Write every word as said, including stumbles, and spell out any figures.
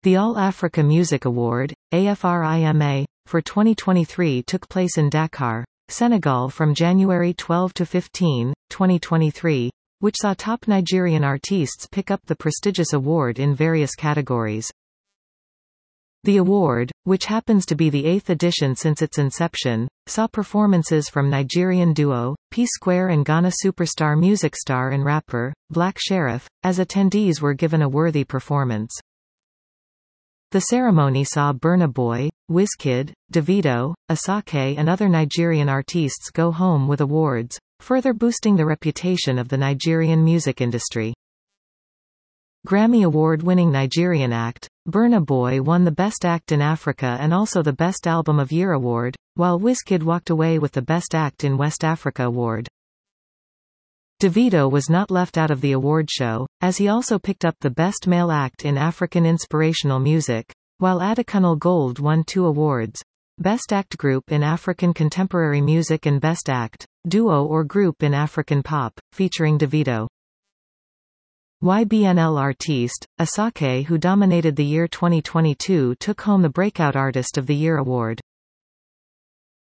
The All Africa Music Award, AFRIMA, for twenty twenty-three took place in Dakar, Senegal from January twelfth to fifteenth, twenty twenty-three, which saw top Nigerian artists pick up the prestigious award in various categories. The award, which happens to be the eighth edition since its inception, saw performances from Nigerian duo, P-Square and Ghana superstar music star and rapper, Black Sherif, as attendees were given a worthy performance. The ceremony saw Burna Boy, Wizkid, Davido, Asake and other Nigerian artists go home with awards, further boosting the reputation of the Nigerian music industry. Grammy Award-winning Nigerian act, Burna Boy won the Best Act in Africa and also the Best Album of Year award, while Wizkid walked away with the Best Act in West Africa award. Davido was not left out of the award show, as he also picked up the Best Male Act in African Inspirational Music, while Adekunle Gold won two awards, Best Act Group in African Contemporary Music and Best Act, Duo or Group in African Pop, featuring Davido. Y B N L artiste, Asake, who dominated the year twenty twenty-two, took home the Breakout Artist of the Year award.